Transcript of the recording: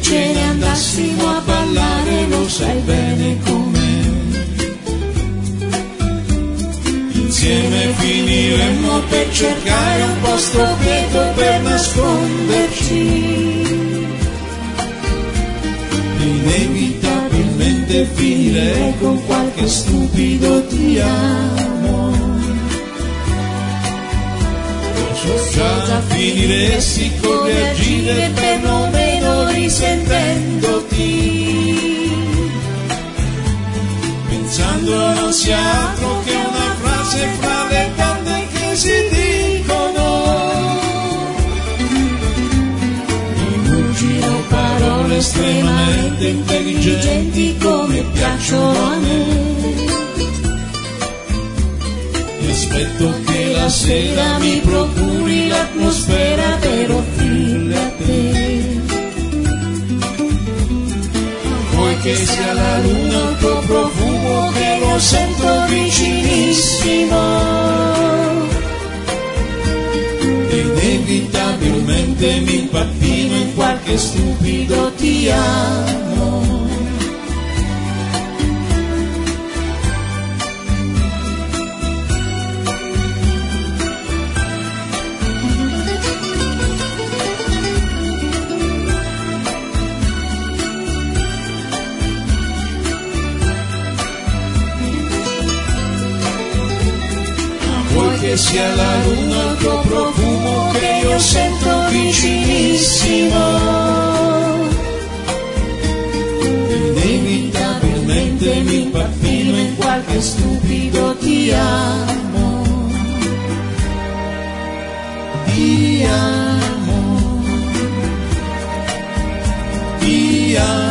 ce ne andassimo a ballare, lo sai bene com'è. Insieme finiremmo per cercare un posto quieto per nasconderci. Inevitabilmente finirei con qualche stupido ti amo. Già finiresti con reagire per non meno risentendoti, pensando non sia altro che una frase fra le tante che si dicono. Mi giro parole estremamente intelligenti come piacciono a me. Aspetto che la sera mi procuri l'atmosfera per offrirle a te. Vuoi che sia la luna il tuo profumo che lo sento vicinissimo. Inevitabilmente mi impappino in qualche stupido ti amo. Che sia la luna il tuo profumo che io sento vicinissimo. Inevitabilmente mi impappino in qualche stupido ti amo. Ti amo. Ti amo.